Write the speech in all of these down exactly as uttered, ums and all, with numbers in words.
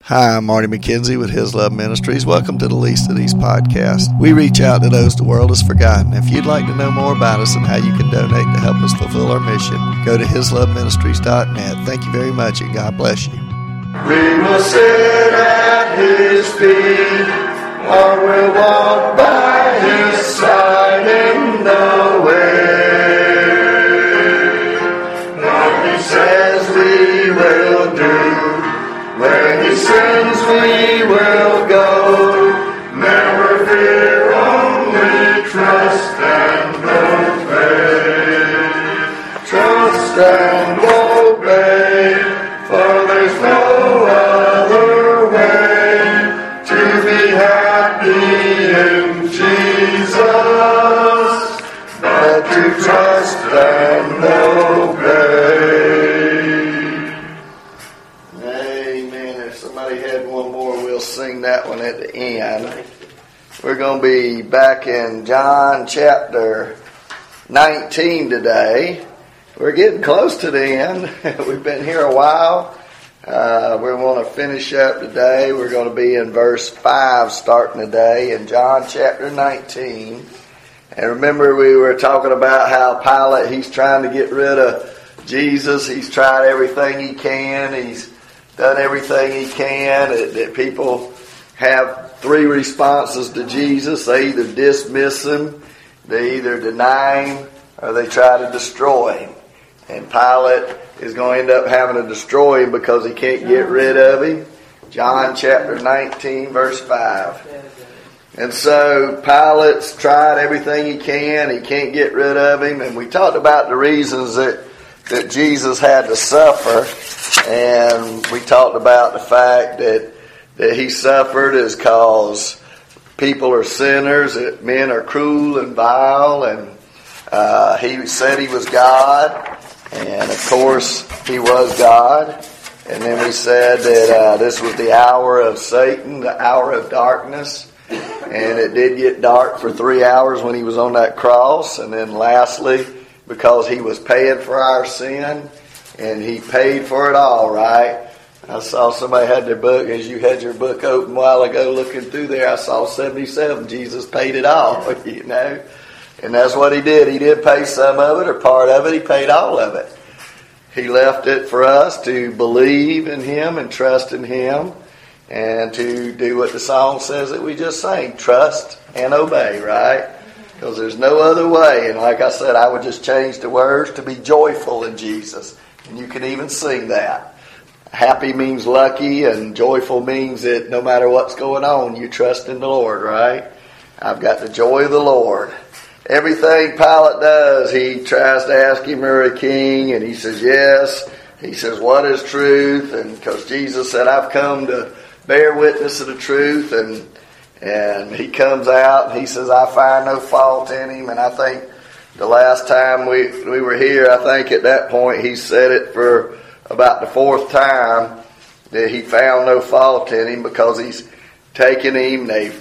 Hi, I'm Marty McKenzie with His Love Ministries. Welcome to the Least of These podcast. We reach out to those the world has forgotten. If you'd like to know more about us and how you can donate to help us fulfill our mission, go to his love ministries dot net. Thank you very much, and God bless you. We will sit at His feet, or we'll walk by His side in the way. What He says we will do, where He sends we will go. Never fear, only trust and obey. Trust and obey, for there's no other way to be happy in Jesus but to trust and obey. We'll sing that one at the end. We're going to be back in John chapter nineteen today. We're getting close to the end. We've been here a while. Uh, we want to finish up today. We're going to be in verse five starting today in John chapter nineteen. And remember, we were talking about how Pilate, he's trying to get rid of Jesus. He's tried everything he can. He's done everything he can. That, that people have three responses to Jesus. They either dismiss him, they either deny him, or they try to destroy him. And Pilate is going to end up having to destroy him because he can't get rid of him. John chapter nineteen, verse five. And so Pilate's tried everything he can. He can't get rid of him. And we talked about the reasons that that Jesus had to suffer, and we talked about the fact that that he suffered is because people are sinners, that men are cruel and vile, and uh, he said he was God, and of course he was God. And then we said that uh, this was the hour of Satan, the hour of darkness, and it did get dark for three hours when he was on that cross. And then lastly, because he was paying for our sin, and he paid for it all, right? I saw somebody had their book, as you had your book open a while ago looking through there, I saw seventy-seven, Jesus paid it all, you know? And that's what he did. He did pay some of it or part of it. He paid all of it. He left it for us to believe in him and trust in him and to do what the song says that we just sang, trust and obey, right? Because there's no other way. And like I said, I would just change the words to be joyful in Jesus. And you can even sing that. Happy means lucky, and joyful means that no matter what's going on, you trust in the Lord, right? I've got the joy of the Lord. Everything Pilate does, he tries to ask him, are a king? And he says, yes. He says, what is truth? And because Jesus said, I've come to bear witness of the truth. And And he comes out and he says, I find no fault in him. And I think the last time we, we were here, I think at that point he said it for about the fourth time that he found no fault in him because he's taken him, they've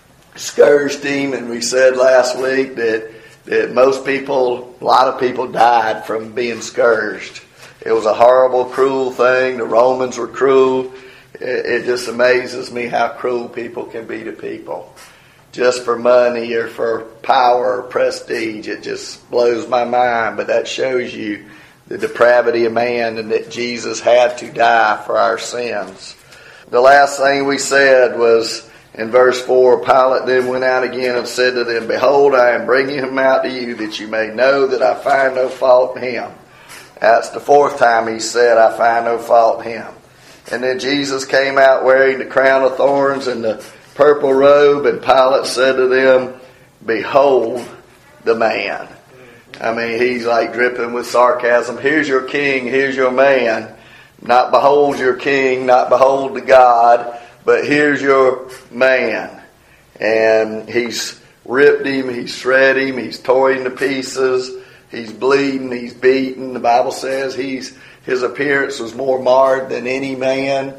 scourged him. And we said last week that, that most people, a lot of people died from being scourged. It was a horrible, cruel thing. The Romans were cruel. It just amazes me how cruel people can be to people. Just for money or for power or prestige. It just blows my mind. But that shows you the depravity of man and that Jesus had to die for our sins. The last thing we said was in verse four, Pilate then went out again and said to them, behold, I am bringing him out to you that you may know that I find no fault in him. That's the fourth time he said, I find no fault in him. And then Jesus came out wearing the crown of thorns and the purple robe, and Pilate said to them, behold the man. I mean, he's like dripping with sarcasm. Here's your king, here's your man. Not behold your king, not behold the God, but here's your man. And he's ripped him, he's shredded him, he's tore him to pieces, he's bleeding, he's beaten. The Bible says he's his appearance was more marred than any man.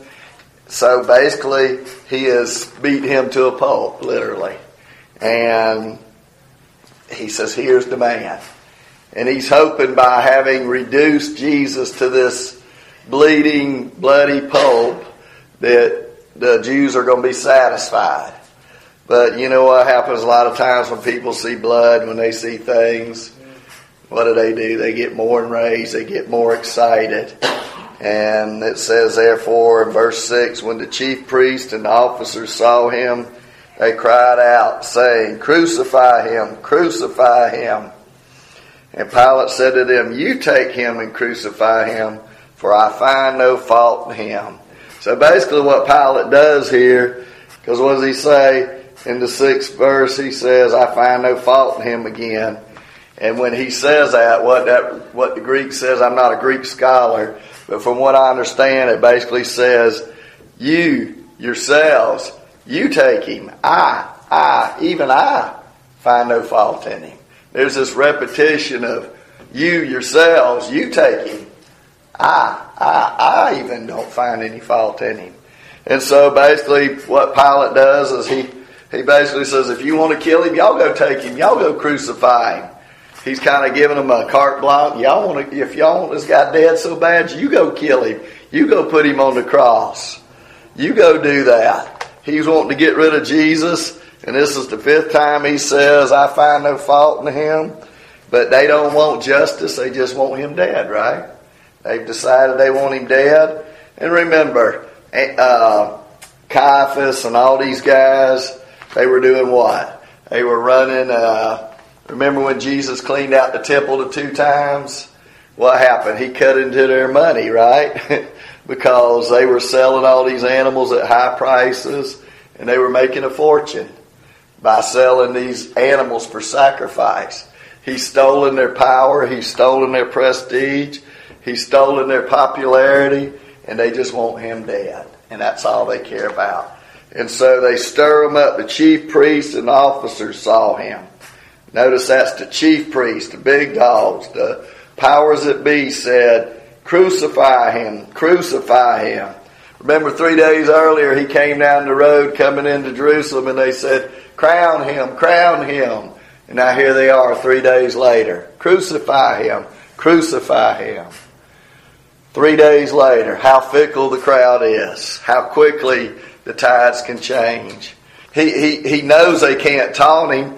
So basically, he has beat him to a pulp, literally. And he says, here's the man. And he's hoping by having reduced Jesus to this bleeding, bloody pulp that the Jews are going to be satisfied. But you know what happens a lot of times when people see blood, when they see things, what do they do? They get more enraged, they get more excited. And it says, therefore, in verse six, when the chief priest and the officers saw him, they cried out, saying, crucify him, crucify him. And Pilate said to them, you take him and crucify him, for I find no fault in him. So basically what Pilate does here, because what does he say in the sixth verse? He says, I find no fault in him again. And when he says that, what that what the Greek says, I'm not a Greek scholar, but from what I understand, it basically says, you, yourselves, you take him. I, I, even I find no fault in him. There's this repetition of you, yourselves, you take him. I, I, I even don't find any fault in him. And so basically what Pilate does is he, he basically says, if you want to kill him, y'all go take him. Y'all go crucify him. He's kind of giving them a carte blanche. Y'all want to, if y'all want this guy dead so bad, you go kill him. You go put him on the cross. You go do that. He's wanting to get rid of Jesus. And this is the fifth time he says, I find no fault in him. But they don't want justice. They just want him dead, right? They've decided they want him dead. And remember, uh, Caiaphas and all these guys, they were doing what? They were running, uh, remember when Jesus cleaned out the temple the two times? What happened? He cut into their money, right? Because they were selling all these animals at high prices and they were making a fortune by selling these animals for sacrifice. He's stolen their power. He's stolen their prestige. He's stolen their popularity. And they just want him dead. And that's all they care about. And so they stir him up. The chief priests and officers saw him. Notice that's the chief priest, the big dogs, the powers that be said, crucify him, crucify him. Remember three days earlier he came down the road coming into Jerusalem and they said, crown him, crown him. And now here they are three days later. Crucify him, crucify him. Three days later, how fickle the crowd is. How quickly the tides can change. He he, he knows they can't taunt him,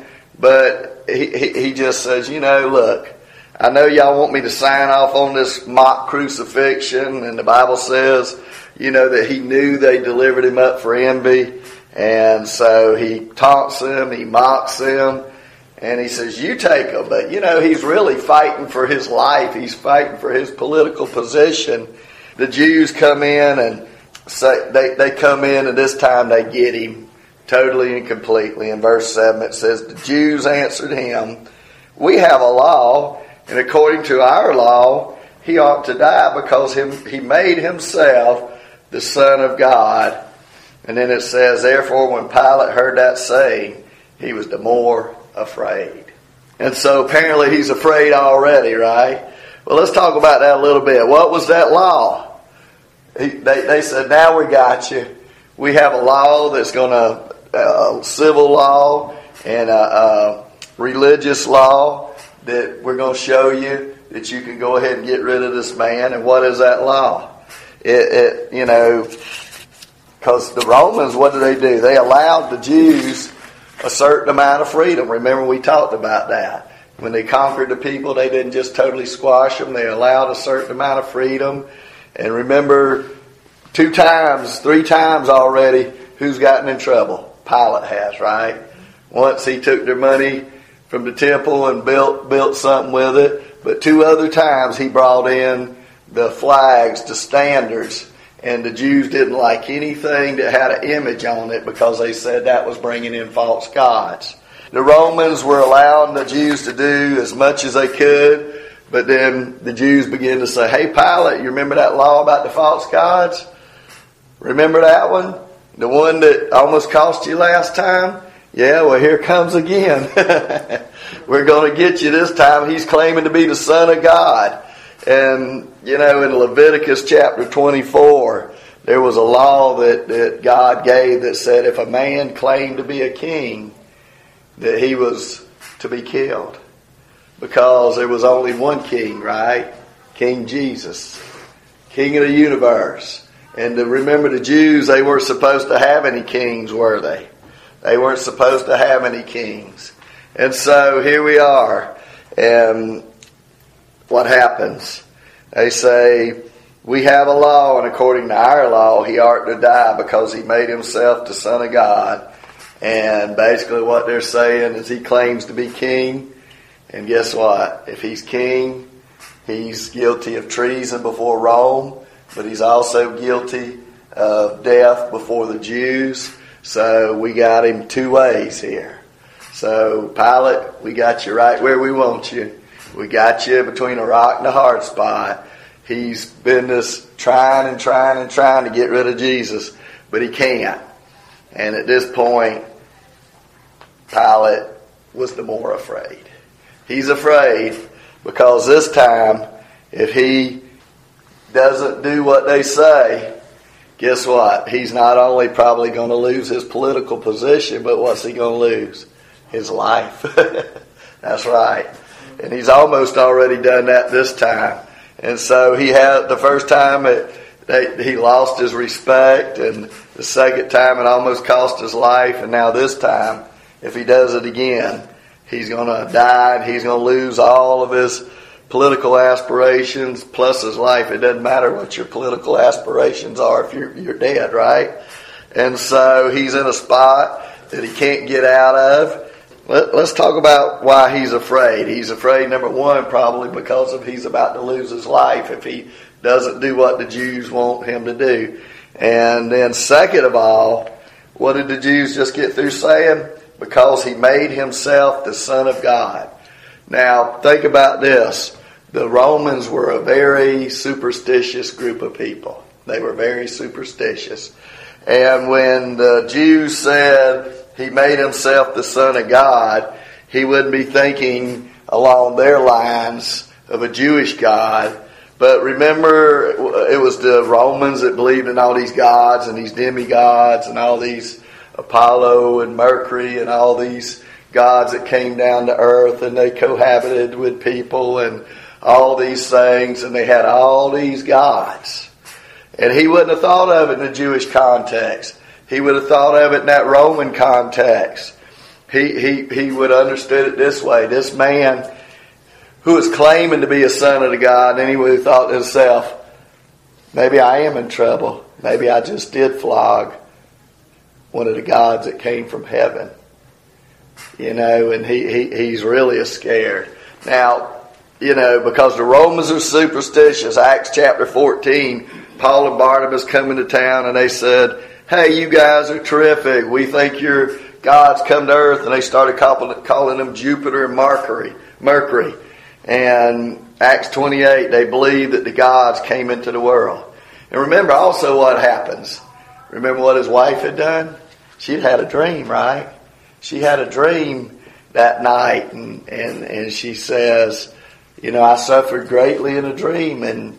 but he, he, he just says, you know, look, I know y'all want me to sign off on this mock crucifixion. And the Bible says, you know, that he knew they delivered him up for envy. And so he taunts them, he mocks them, and he says, you take them. But, you know, he's really fighting for his life. He's fighting for his political position. The Jews come in and say, they, they come in and this time they get him totally and completely. In verse seven it says, the Jews answered him, we have a law, and according to our law, he ought to die because him, he made himself the Son of God. And then it says, therefore, when Pilate heard that saying, he was the more afraid. And so apparently he's afraid already, right? Well, let's talk about that a little bit. What was that law? He, they, they said, now we got you. We have a law that's going to, a uh, civil law and a, a religious law that we're going to show you that you can go ahead and get rid of this man. And what is that law? It, it you know... Because the Romans, what did they do? They allowed the Jews a certain amount of freedom. Remember, we talked about that. When they conquered the people, they didn't just totally squash them. They allowed a certain amount of freedom. And remember, two times, three times already, who's gotten in trouble? Pilate has, right? Once he took their money from the temple and built built something with it. But two other times he brought in the flags, the standards. And the Jews didn't like anything that had an image on it because they said that was bringing in false gods. The Romans were allowing the Jews to do as much as they could, but then the Jews began to say, hey, Pilate, you remember that law about the false gods? Remember that one? The one that almost cost you last time? Yeah, well, here comes again. We're going to get you this time. He's claiming to be the Son of God. And, you know, in Leviticus chapter twenty-four, there was a law that, that God gave that said if a man claimed to be a king, that he was to be killed. Because there was only one king, right? King Jesus. King of the universe. And to remember, the Jews, they weren't supposed to have any kings, were they? They weren't supposed to have any kings. And so here we are. And what happens? They say, we have a law, and according to our law, he ought to die because he made himself the Son of God. And basically what they're saying is he claims to be king. And guess what? If he's king, he's guilty of treason before Rome, but he's also guilty of death before the Jews. So we got him two ways here. So Pilate, we got you right where we want you. We got you between a rock and a hard spot. He's been just trying and trying and trying to get rid of Jesus, but he can't. And at this point, Pilate was the more afraid. He's afraid because this time, if he doesn't do what they say, guess what? He's not only probably going to lose his political position, but what's he going to lose? His life. That's right. And he's almost already done that this time. And so he had the first time it, they, he lost his respect, and the second time it almost cost his life, and now this time, if he does it again, he's going to die, and he's going to lose all of his political aspirations plus his life. It doesn't matter what your political aspirations are if you're, you're dead, right? And so he's in a spot that he can't get out of. Let, let's talk about why he's afraid. He's afraid, number one, probably because of he's about to lose his life if he doesn't do what the Jews want him to do. And then second of all, what did the Jews just get through saying? Because he made himself the Son of God. Now, think about this. The Romans were a very superstitious group of people. They were very superstitious. And when the Jews said he made himself the Son of God, he wouldn't be thinking along their lines of a Jewish God. But remember, it was the Romans that believed in all these gods and these demigods and all these Apollo and Mercury and all these gods that came down to earth, and they cohabited with people and all these things, and they had all these gods. And he wouldn't have thought of it in the Jewish context. He would have thought of it in that Roman context. He, he, he would have understood it this way. This man who was claiming to be a son of the God, and he would have thought to himself, maybe I am in trouble. Maybe I just did flog one of the gods that came from heaven. You know, and he, he he's really scared. Now, you know, because the Romans are superstitious, Acts chapter fourteen, Paul and Barnabas come into town and they said, hey, you guys are terrific. We think your gods come to earth. And they started calling, calling them Jupiter and Mercury. Mercury. And Acts twenty-eight, they believed that the gods came into the world. And remember also what happens. Remember what his wife had done? She'd had a dream, right? She had a dream that night, and, and, and she says, you know, I suffered greatly in a dream, and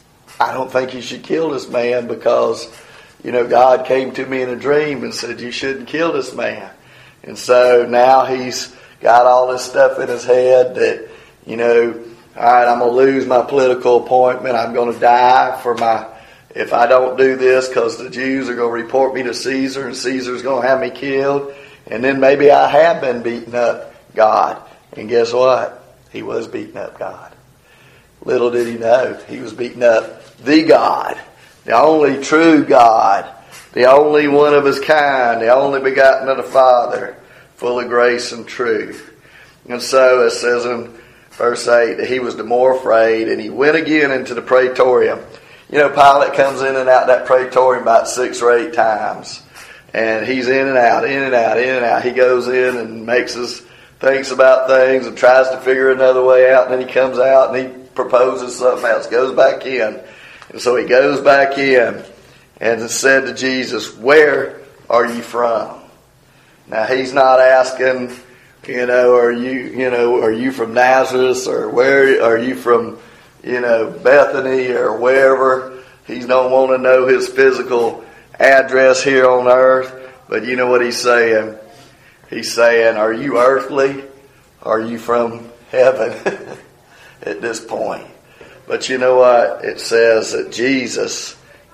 I don't think you should kill this man because, you know, God came to me in a dream and said you shouldn't kill this man. And so now he's got all this stuff in his head that, you know, all right, I'm going to lose my political appointment. I'm going to die for my, if I don't do this, because the Jews are going to report me to Caesar, and Caesar's going to have me killed. And then maybe I have been beating up God. And guess what? He was beating up God. Little did he know, he was beating up the God, the only true God, the only one of his kind, the only begotten of the Father, full of grace and truth. And so it says in verse eight that he was the more afraid, and he went again into the praetorium. You know, Pilate comes in and out that praetorium about six or eight times. And he's in and out, in and out, in and out. He goes in and makes his thinks about things and tries to figure another way out. And then he comes out and he proposes something else, goes back in. And so he goes back in and said to Jesus, where are you from? Now he's not asking, you know, are you, you know, are you from Nazareth, or where are you from, you know, Bethany or wherever. He don't want to know his physical address here on earth. But you know what he's saying? He's saying, are you earthly? Are you from heaven? At this point. But you know what? It says that Jesus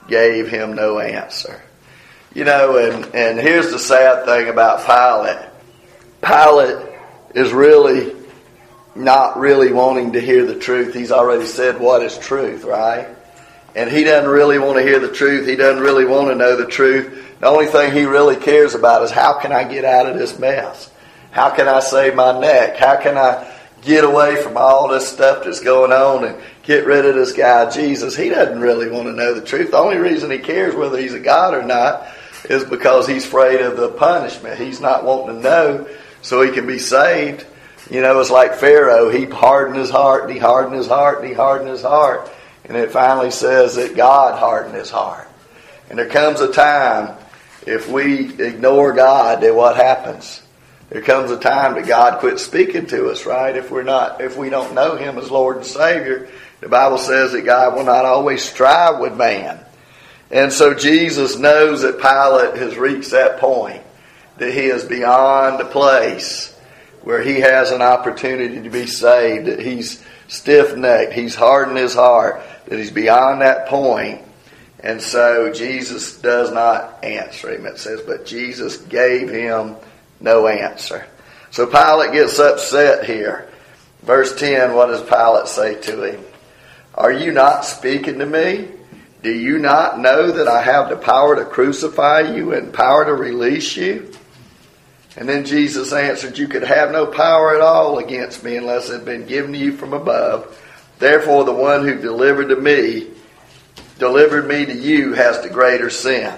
gave him no answer. You know, and, and here's the sad thing about Pilate. Pilate is really not really wanting to hear the truth. He's already said what is truth, right? And he doesn't really want to hear the truth. He doesn't really want to know the truth. The only thing he really cares about is how can I get out of this mess? How can I save my neck? How can I get away from all this stuff that's going on and get rid of this guy, Jesus? He doesn't really want to know the truth. The only reason he cares whether he's a God or not is because he's afraid of the punishment. He's not wanting to know so he can be saved. You know, it's like Pharaoh. He hardened his heart, and he hardened his heart, and he hardened his heart. And it finally says that God hardened his heart. And there comes a time, if we ignore God, then what happens? There comes a time that God quits speaking to us, right? If we're not, if we don't know him as Lord and Savior, the Bible says that God will not always strive with man. And so Jesus knows that Pilate has reached that point, that he is beyond the place where he has an opportunity to be saved, that he's stiff-necked, he's hardened his heart, that he's beyond that point. And so Jesus does not answer him. It says, but Jesus gave him no answer. So Pilate gets upset here. Verse ten, what does Pilate say to him? Are you not speaking to me? Do you not know that I have the power to crucify you and power to release you? And then Jesus answered, you could have no power at all against me unless it had been given to you from above. Therefore the one who delivered to me, delivered me to you has the greater sin.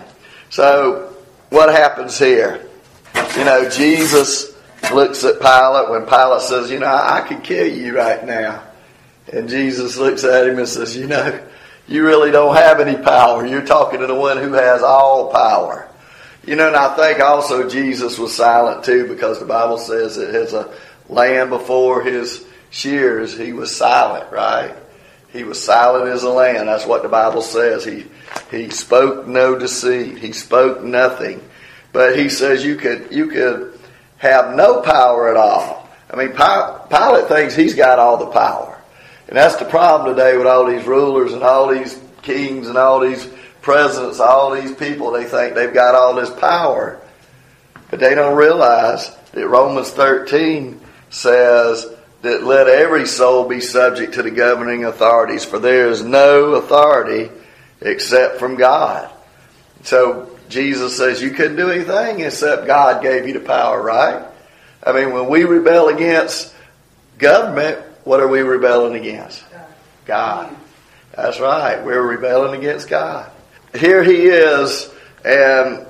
So what happens here? You know, Jesus looks at Pilate when Pilate says, you know, I, I could kill you right now. And Jesus looks at him and says, you know, you really don't have any power. You're talking to the one who has all power. You know, and I think also Jesus was silent too, because the Bible says that as a lamb before his shears, he was silent, right? He was silent as a lamb. That's what the Bible says. He he spoke no deceit. He spoke nothing. But he says you could you could have no power at all. I mean, Pilate thinks he's got all the power. And that's the problem today with all these rulers and all these kings and all these presidents, all these people. They think they've got all this power. But they don't realize that Romans thirteen says that let every soul be subject to the governing authorities, for there is no authority except from God. So Jesus says you couldn't do anything except God gave you the power, right? I mean, when we rebel against government, what are we rebelling against? God. That's right. We're rebelling against God. Here he is, and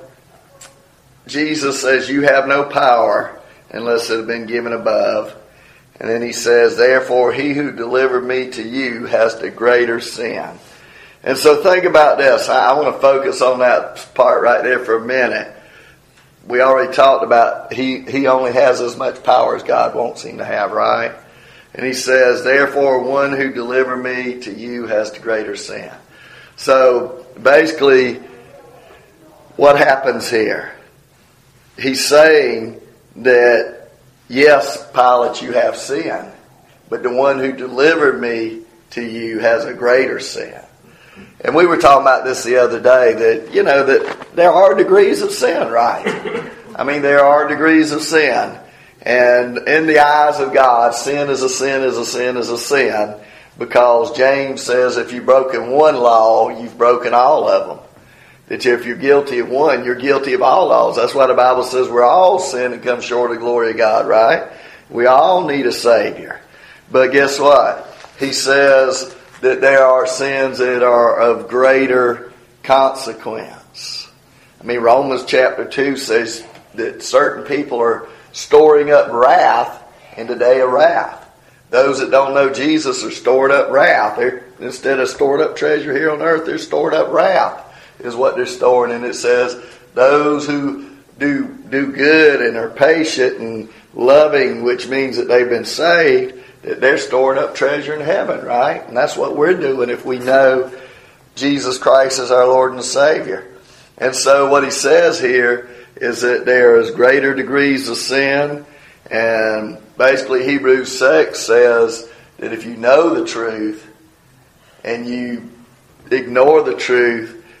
Jesus says you have no power unless it had been given above. And then he says, therefore he who delivered me to you has the greater sin. And so think about this. I, I want to focus on that part right there for a minute. We already talked about he, he only has as much power as God wants him to have, right? And he says, therefore one who delivered me to you has the greater sin. So basically, what happens here? He's saying that, yes, Pilate, you have sin, but the one who delivered me to you has a greater sin. And we were talking about this the other day, that, you know, that there are degrees of sin, right? I mean, there are degrees of sin. And in the eyes of God, sin is a sin is a sin is a sin, because James says if you've broken one law, you've broken all of them. That if you're guilty of one, you're guilty of all laws. That's why the Bible says we're all sin and come short of the glory of God, right? We all need a Savior. But guess what? He says that there are sins that are of greater consequence. I mean, Romans chapter two says that certain people are storing up wrath in the day of wrath. Those that don't know Jesus are stored up wrath. They're, instead of stored up treasure here on earth, they're stored up wrath is what they're storing. And it says those who do do good and are patient and loving, which means that they've been saved, that they're storing up treasure in heaven, right? And that's what we're doing if we know Jesus Christ is our Lord and Savior. And so what he says here is that there is greater degrees of sin. And basically Hebrews six says that if you know the truth and you ignore the truth,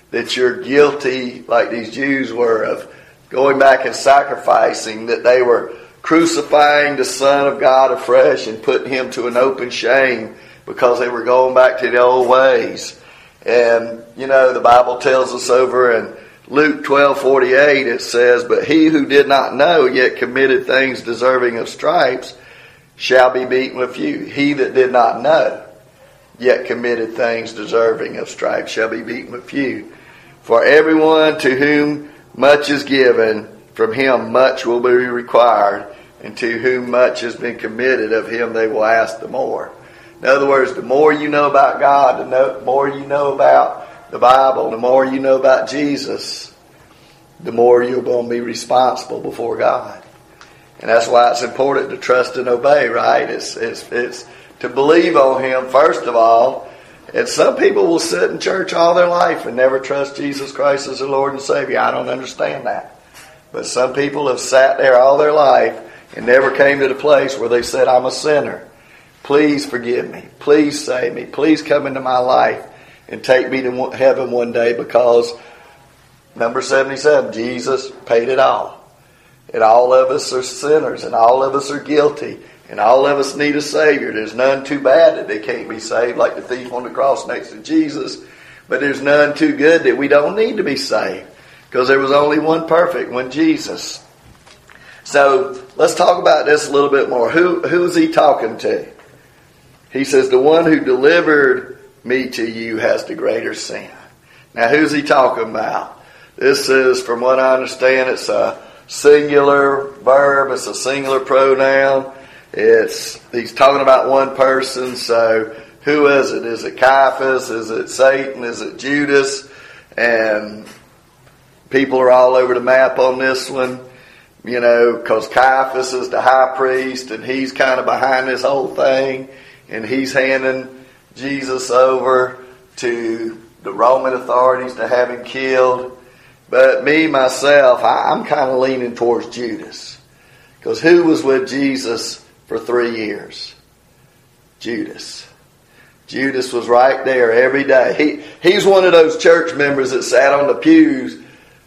that you're guilty, like these Jews were, of going back and sacrificing, that they were crucifying the Son of God afresh and putting him to an open shame because they were going back to the old ways. And, you know, the Bible tells us over in Luke twelve forty-eight, it says, "But he who did not know yet committed things deserving of stripes shall be beaten with few." He that did not know yet committed things deserving of stripes shall be beaten with few. For everyone to whom much is given, from him much will be required, and to whom much has been committed, of him they will ask the more. In other words, the more you know about God, the more you know about the Bible, the more you know about Jesus, the more you're going to be responsible before God. And that's why it's important to trust and obey, right? It's, it's, it's to believe on him, first of all. And some people will sit in church all their life and never trust Jesus Christ as their Lord and Savior. I don't understand that. But some people have sat there all their life and never came to the place where they said, "I'm a sinner. Please forgive me. Please save me. Please come into my life and take me to heaven one day," because number seventy-seven, Jesus paid it all. And all of us are sinners, and all of us are guilty, and all of us need a Savior. There's none too bad that they can't be saved, like the thief on the cross next to Jesus. But there's none too good that we don't need to be saved, because there was only one perfect, one Jesus. So let's talk about this a little bit more. Who who's he talking to? He says, "The one who delivered me to you has the greater sin." Now, who's he talking about? This is, from what I understand, it's a singular verb. It's a singular pronoun. It's he's talking about one person. So who is it? Is it Caiaphas? Is it Satan? Is it Judas? And people are all over the map on this one, you know, because Caiaphas is the high priest, and he's kind of behind this whole thing, and he's handing Jesus over to the Roman authorities to have him killed. But me, myself, I, I'm kind of leaning towards Judas. Because who was with Jesus for three years? Judas. Judas was right there every day. He, he's one of those church members that sat on the pews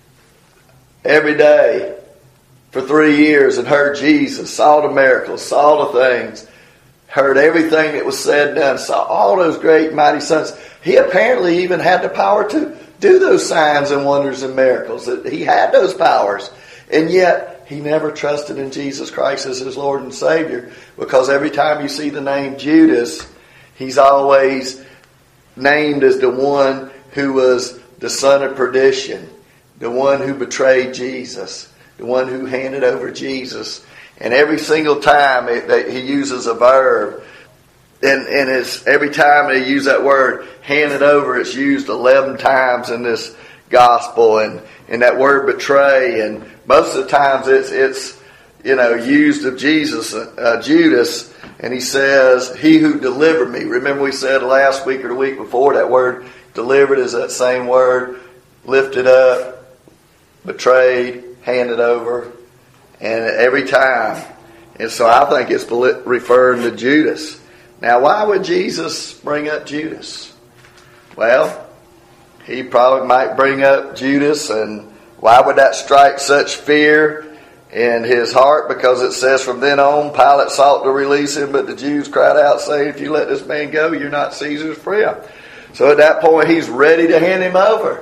every day for three years and heard Jesus, saw the miracles, saw the things, heard everything that was said and done, saw all those great mighty signs. He apparently even had the power to do those signs and wonders and miracles. He had those powers. And yet, he never trusted in Jesus Christ as his Lord and Savior, because every time you see the name Judas, he's always named as the one who was the son of perdition, the one who betrayed Jesus, the one who handed over Jesus. And every single time it, that he uses a verb, and, and it's, every time they use that word, handed over, it's used eleven times in this gospel. And, and that word betray, and most of the times it's, it's you know, used of Jesus, uh, Judas, and he says, "He who delivered me." Remember we said last week or the week before, that word delivered is that same word, lifted up, betrayed, handed over, and every time. And so I think it's referring to Judas. Now, why would Jesus bring up Judas? Well, he probably might bring up Judas, and why would that strike such fear in his heart? Because it says, "From then on, Pilate sought to release him, but the Jews cried out, saying, 'If you let this man go, you're not Caesar's friend.'" So at that point, he's ready to hand him over.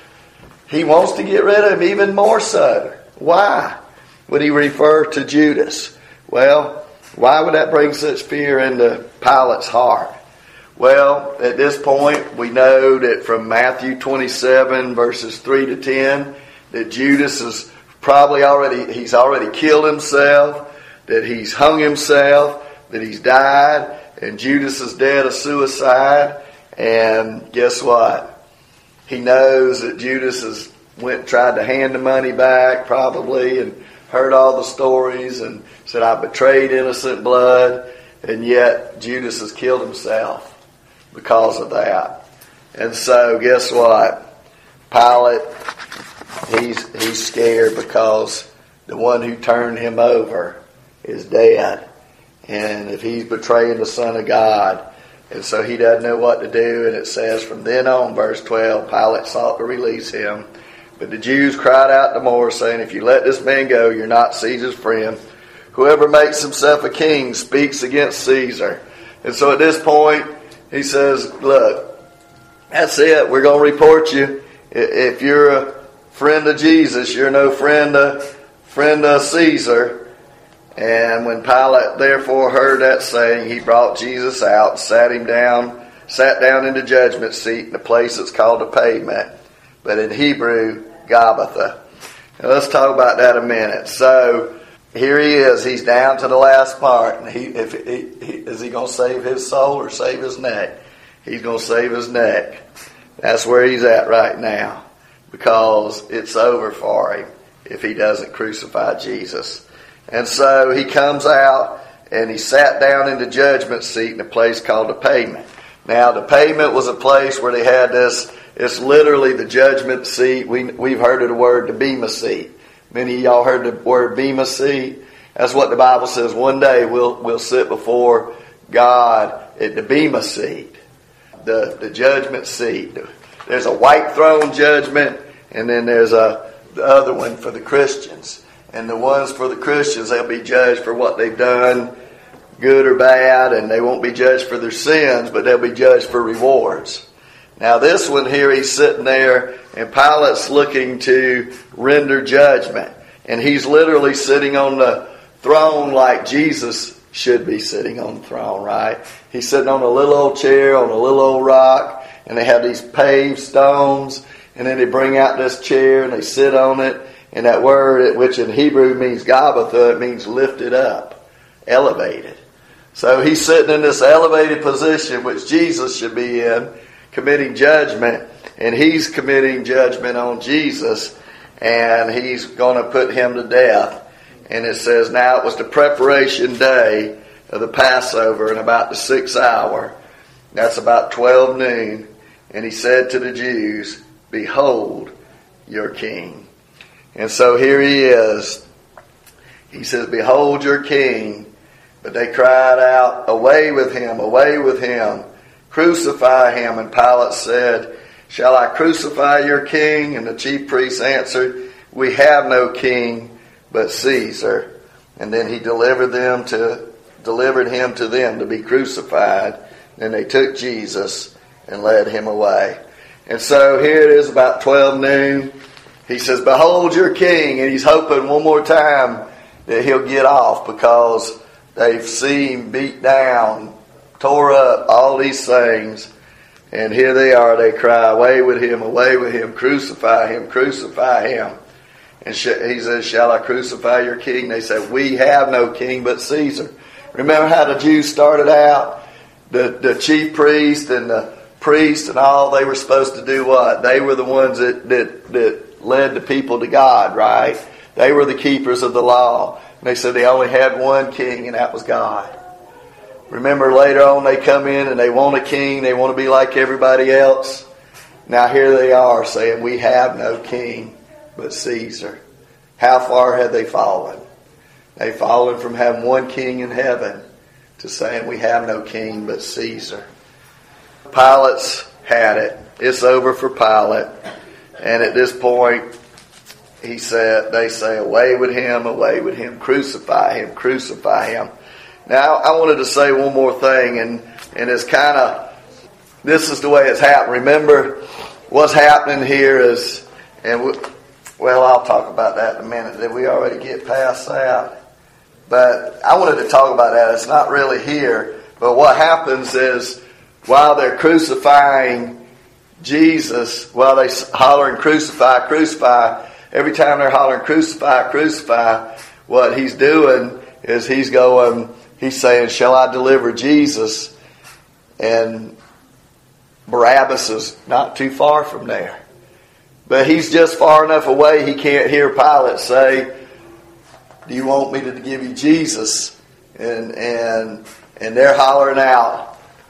He wants to get rid of him even more so. Why would he refer to Judas? Well, why would that bring such fear into Pilate's heart? Well, at this point, we know that from Matthew twenty-seven, verses three to ten, that Judas is probably already, he's already killed himself, that he's hung himself, that he's died, and Judas is dead of suicide. And guess what? He knows that Judas has went and tried to hand the money back, probably, and heard all the stories and said, "I betrayed innocent blood," and yet Judas has killed himself because of that. And so guess what? Pilate, he's he's scared because the one who turned him over is dead. And if he's betraying the Son of God, And so he doesn't know what to do. And it says, from then on, verse twelve, Pilate sought to release him. But the Jews cried out the more, saying, if you let this man go, you're not Caesar's friend. Whoever makes himself a king speaks against Caesar. And so at this point, he says, look, that's it. We're going to report you. If you're a friend of Jesus, you're no friend of, friend of Caesar. And when Pilate therefore heard that saying, he brought Jesus out, sat him down, sat down in the judgment seat in a place that's called the Pavement, but in Hebrew, Gabbatha. Now let's talk about that a minute. So here he is. He's down to the last part. And he, if he, he, is he going to save his soul or save his neck? He's going to save his neck. That's where he's at right now, because it's over for him if he doesn't crucify Jesus. And so he comes out and he sat down in the judgment seat in a place called the Pavement. Now the Pavement was a place where they had this, it's literally the judgment seat. We, we've heard of the word the Bema seat. Many of y'all heard the word Bema seat. That's what the Bible says. One day we'll, we'll sit before God at the Bema seat. The, the judgment seat. There's a white throne judgment, and then there's a, the other one for the Christians. And the ones for the Christians, they'll be judged for what they've done, good or bad, and they won't be judged for their sins, but they'll be judged for rewards. Now this one here, he's sitting there, and Pilate's looking to render judgment. And he's literally sitting on the throne like Jesus should be sitting on the throne, right? He's sitting on a little old chair, on a little old rock, and they have these paved stones, and then they bring out this chair, and they sit on it. And that word, which in Hebrew means Gabbatha, it means lifted up, elevated. So he's sitting in this elevated position, which Jesus should be in, committing judgment. And he's committing judgment on Jesus, and he's going to put him to death. And it says, now it was the preparation day of the Passover, in about the sixth hour. That's about twelve noon. And he said to the Jews, behold your king. And so here he is. He says, behold your king. But they cried out, away with him, away with him. Crucify him. And Pilate said, shall I crucify your king? And the chief priests answered, we have no king but Caesar. And then he delivered them to delivered him to them to be crucified. Then they took Jesus and led him away. And so here it is about twelve noon. He says, behold your king. And he's hoping one more time that he'll get off, because they've seen beat down, tore up, all these things. And here they are. They cry, away with him, away with him, crucify him, crucify him. And he says, shall I crucify your king? They say, we have no king but Caesar. Remember how the Jews started out? The, the chief priest and the priest and all, they were supposed to do what? They were the ones that, that, that led the people to God, right? They were the keepers of the law. And they said they only had one king, and that was God. Remember later on they come in and they want a king. They want to be like everybody else. Now here they are saying, we have no king but Caesar. How far have they fallen? They've fallen from having one king in heaven to saying we have no king but Caesar. Pilate's had it. It's over for Pilate. And at this point, he said, they say, away with him, away with him, crucify him, crucify him. Now, I wanted to say one more thing, and, and it's kind of, this is the way it's happened. Remember, what's happening here is, and we, well, I'll talk about that in a minute. Did we already get past that? But I wanted to talk about that. It's not really here. But what happens is, while they're crucifying Jesus, while they hollering crucify, crucify, every time they're hollering crucify, crucify, what he's doing is he's going, he's saying, shall I deliver Jesus? And Barabbas is not too far from there. But he's just far enough away he can't hear Pilate say, do you want me to give you Jesus? And and and they're hollering out,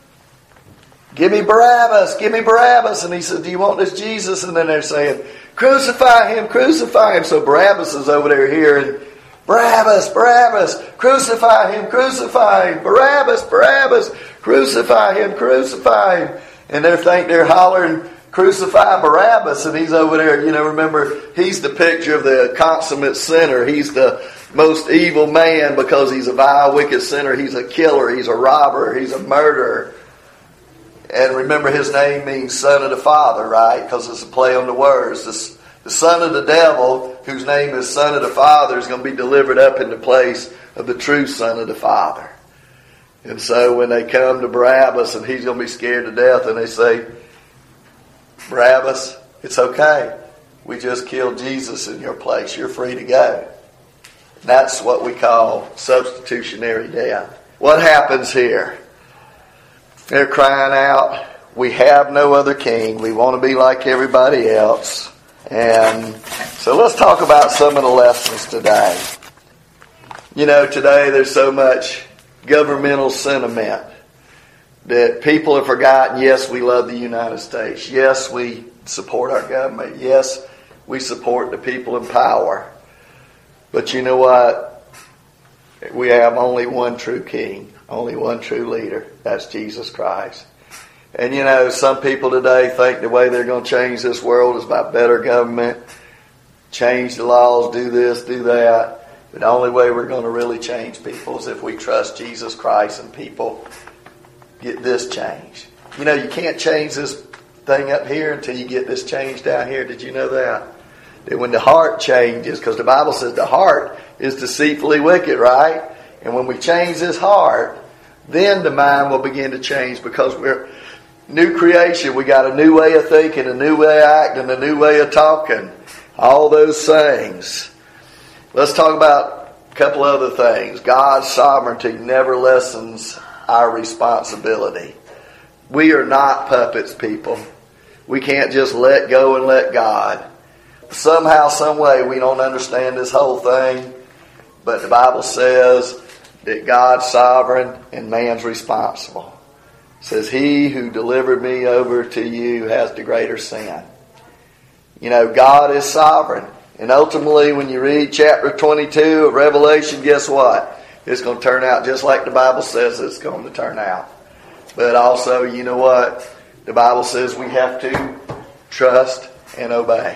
give me Barabbas, give me Barabbas. And he said, do you want this Jesus? And then they're saying, crucify him, crucify him. So Barabbas is over there hearing Barabbas, Barabbas, crucify him, crucify him, Barabbas, Barabbas, crucify him, crucify him. And they think they're hollering, crucify Barabbas, and he's over there, you know, remember, he's the picture of the consummate sinner. He's the most evil man because he's a vile, wicked sinner. He's a killer, he's a robber, he's a murderer. And remember, his name means son of the Father, right? Because it's a play on the words. The, the son of the devil, whose name is son of the Father, is going to be delivered up in the place of the true son of the Father. And so when they come to Barabbas and he's going to be scared to death, and they say, Barabbas, it's okay. We just killed Jesus in your place. You're free to go. That's what we call substitutionary death. What happens here? They're crying out, we have no other king. We want to be like everybody else. And so let's talk about some of the lessons today. You know, today there's so much governmental sentiment that people have forgotten, yes, we love the United States. Yes, we support our government. Yes, we support the people in power. But you know what? We have only one true king, only one true leader. That's Jesus Christ. And you know, some people today think the way they're going to change this world is by better government, change the laws, do this, do that. But the only way we're going to really change people is if we trust Jesus Christ and people get this change. You know, you can't change this thing up here until you get this change down here. Did you know that? That when the heart changes, because the Bible says the heart is deceitfully wicked, right? And when we change this heart, then the mind will begin to change, because we're new creation. We got a new way of thinking, a new way of acting, a new way of talking. All those things. Let's talk about a couple other things. God's sovereignty never lessens our responsibility. We are not puppets, people. We can't just let go and let God. Somehow, some way, we don't understand this whole thing, but the Bible says that God's sovereign and man's responsible. It says, he who delivered me over to you has the greater sin. You know, God is sovereign. And ultimately, when you read chapter twenty-two of Revelation, guess what? It's going to turn out just like the Bible says it's going to turn out. But also, you know what? The Bible says we have to trust and obey.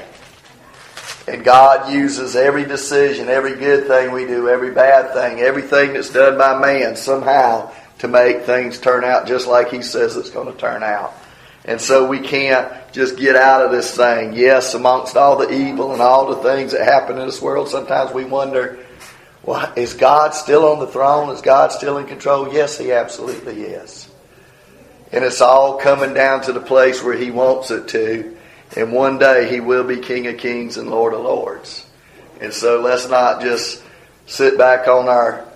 And God uses every decision, every good thing we do, every bad thing, everything that's done by man somehow to make things turn out just like He says it's going to turn out. And so we can't just get out of this thing. Yes, amongst all the evil and all the things that happen in this world, sometimes we wonder, well, is God still on the throne? Is God still in control? Yes, He absolutely is. And it's all coming down to the place where He wants it to. And one day He will be King of Kings and Lord of Lords. And so let's not just sit back on our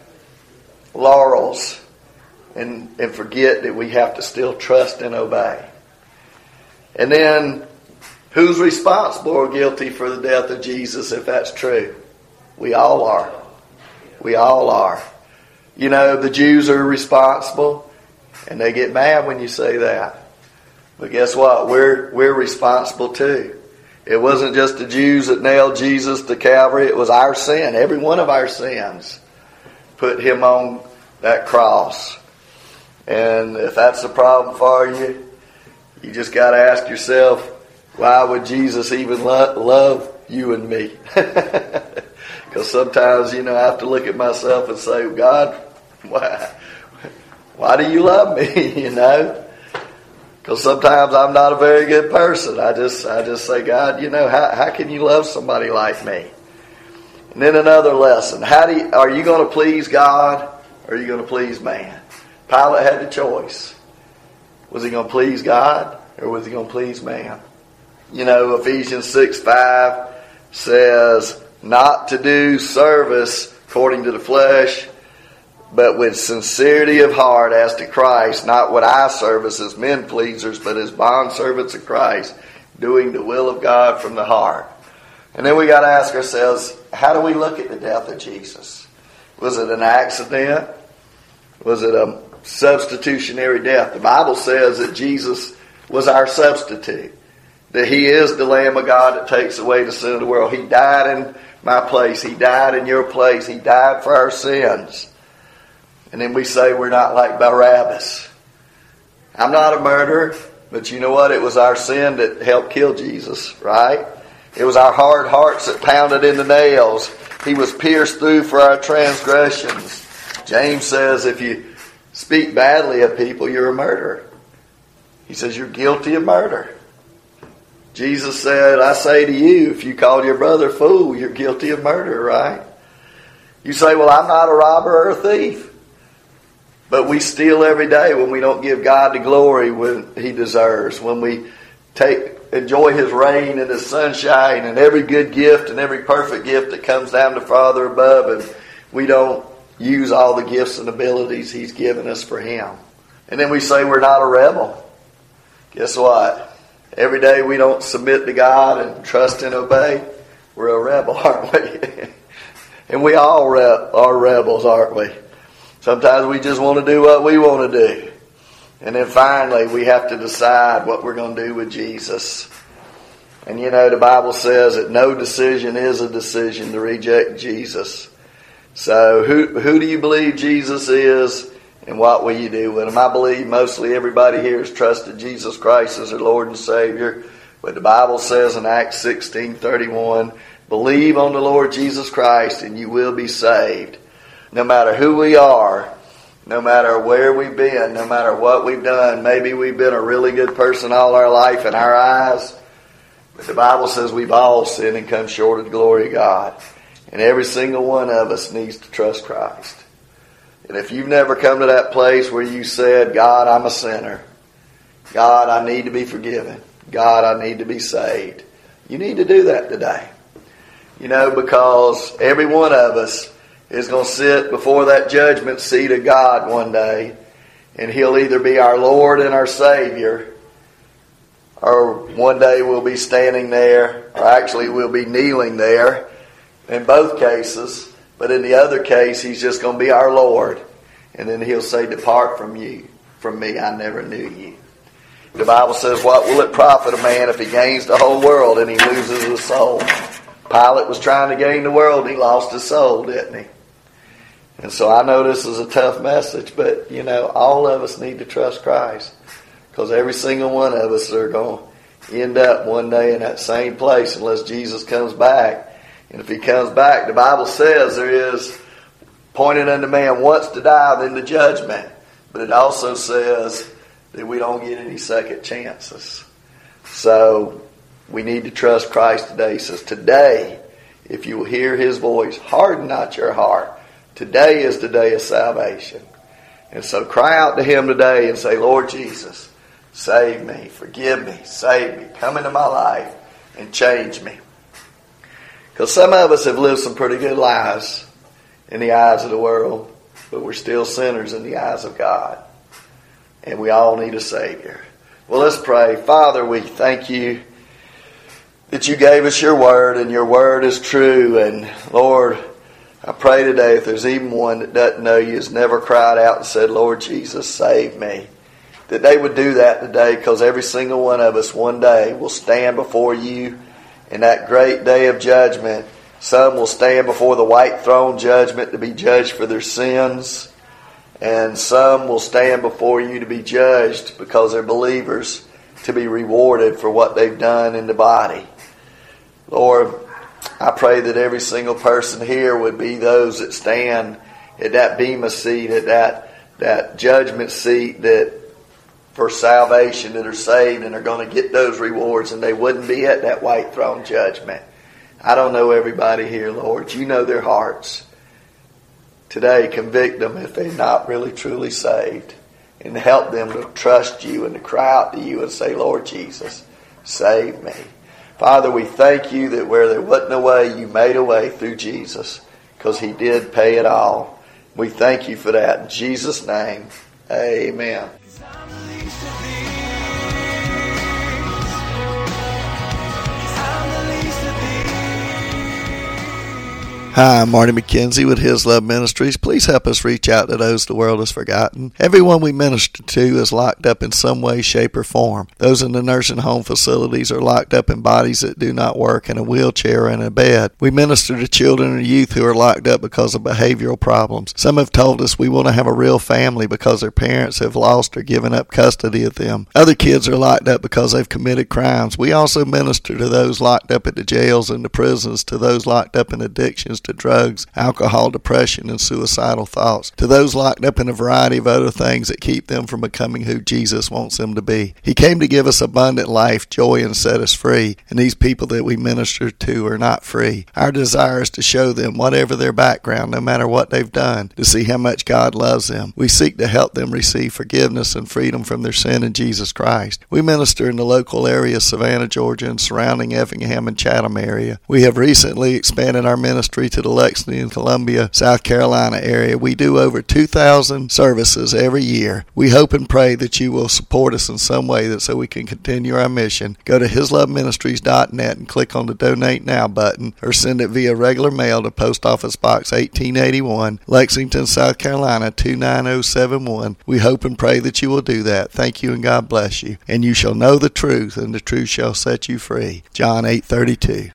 laurels and, and forget that we have to still trust and obey. And then, who's responsible or guilty for the death of Jesus if that's true? We all are. We all are. You know, the Jews are responsible, and they get mad when you say that. But guess what? We're we're responsible too. It wasn't just the Jews that nailed Jesus to Calvary. It was our sin. Every one of our sins put Him on that cross. And if that's a problem for you, you just got to ask yourself, why would Jesus even lo- love you and me? Because sometimes, you know, I have to look at myself and say, God, why, why do you love me? You know? Because sometimes I'm not a very good person. I just I just say, God, you know, how, how can you love somebody like me? And then another lesson. How do you, are you going to please God or are you going to please man? Pilate had the choice. Was he going to please God or was he going to please man? You know, Ephesians six five says, not to do service according to the flesh, but with sincerity of heart as to Christ, not with eye service as men pleasers, but as bondservants of Christ, doing the will of God from the heart. And then we got to ask ourselves, how do we look at the death of Jesus? Was it an accident? Was it a substitutionary death? The Bible says that Jesus was our substitute, that He is the Lamb of God that takes away the sin of the world. He died in my place. He died in your place. He died for our sins. And then we say we're not like Barabbas. I'm not a murderer, but you know what? It was our sin that helped kill Jesus, right? It was our hard hearts that pounded in the nails. He was pierced through for our transgressions. James says if you speak badly of people, you're a murderer. He says you're guilty of murder. Jesus said, I say to you, if you called your brother a fool, you're guilty of murder, right? You say, well, I'm not a robber or a thief. But we steal every day when we don't give God the glory when He deserves. When we take enjoy His rain and His sunshine and every good gift and every perfect gift that comes down to Father above, and we don't use all the gifts and abilities He's given us for Him. And then we say we're not a rebel. Guess what? Every day we don't submit to God and trust and obey, we're a rebel, aren't we? And we all re- are rebels, aren't we? Sometimes we just want to do what we want to do. And then finally we have to decide what we're going to do with Jesus. And you know, the Bible says that no decision is a decision to reject Jesus. So who who do you believe Jesus is? And what will you do with him? I believe mostly everybody here has trusted Jesus Christ as their Lord and Savior. But the Bible says in Acts sixteen thirty-one, believe on the Lord Jesus Christ and you will be saved. No matter who we are, no matter where we've been, no matter what we've done, maybe we've been a really good person all our life in our eyes. But the Bible says we've all sinned and come short of the glory of God. And every single one of us needs to trust Christ. And if you've never come to that place where you said, God, I'm a sinner. God, I need to be forgiven. God, I need to be saved. You need to do that today. You know, because every one of us is going to sit before that judgment seat of God one day. And He'll either be our Lord and our Savior, or one day we'll be standing there, or actually we'll be kneeling there. In both cases. But in the other case, He's just going to be our Lord. And then He'll say, depart from you, from me, I never knew you. The Bible says, what will it profit a man if he gains the whole world and he loses his soul? Pilate was trying to gain the world and he lost his soul, didn't he? And so I know this is a tough message, but you know, all of us need to trust Christ. Because every single one of us are going to end up one day in that same place unless Jesus comes back. And if He comes back, the Bible says there is appointed unto man once to die, then the judgment. But it also says that we don't get any second chances. So we need to trust Christ today. He says, today, if you will hear His voice, harden not your heart. Today is the day of salvation. And so cry out to Him today and say, Lord Jesus, save me, forgive me, save me, come into my life and change me. Because some of us have lived some pretty good lives in the eyes of the world, but we're still sinners in the eyes of God. And we all need a Savior. Well, let's pray. Father, we thank You that You gave us Your Word, and Your Word is true. And Lord, I pray today if there's even one that doesn't know You, has never cried out and said, Lord Jesus, save me, that they would do that today, because every single one of us one day will stand before You in that great day of judgment. Some will stand before the white throne judgment to be judged for their sins. And some will stand before You to be judged because they're believers, to be rewarded for what they've done in the body. Lord, I pray that every single person here would be those that stand at that bema seat, at that, that judgment seat, that for salvation, that are saved and are going to get those rewards, and they wouldn't be at that white throne judgment. I don't know everybody here, Lord. You know their hearts. Today, convict them if they're not really truly saved, and help them to trust You and to cry out to You and say, Lord Jesus, save me. Father, we thank You that where there wasn't a way, You made a way through Jesus, because He did pay it all. We thank You for that. In Jesus' name, amen. Hi, I'm Marty McKenzie with His Love Ministries. Please help us reach out to those the world has forgotten. Everyone we minister to is locked up in some way, shape, or form. Those in the nursing home facilities are locked up in bodies that do not work, in a wheelchair or in a bed. We minister to children and youth who are locked up because of behavioral problems. Some have told us we want to have a real family because their parents have lost or given up custody of them. Other kids are locked up because they've committed crimes. We also minister to those locked up at the jails and the prisons, to those locked up in addictions to drugs, alcohol, depression, and suicidal thoughts, to those locked up in a variety of other things that keep them from becoming who Jesus wants them to be. He came to give us abundant life, joy, and set us free, and these people that we minister to are not free. Our desire is to show them, whatever their background, no matter what they've done, to see how much God loves them. We seek to help them receive forgiveness and freedom from their sin in Jesus Christ. We minister in the local area, Savannah, Georgia, and surrounding Effingham and Chatham area. We have recently expanded our ministry to the Lexington, Columbia, South Carolina area. We do over two thousand services every year. We hope and pray that you will support us in some way that so we can continue our mission. Go to his love ministries dot net and click on the Donate Now button, or send it via regular mail to Post Office Box eighteen eighty-one, Lexington, South Carolina two nine oh seven one. We hope and pray that you will do that. Thank you and God bless you. And you shall know the truth, and the truth shall set you free. John eight thirty-two.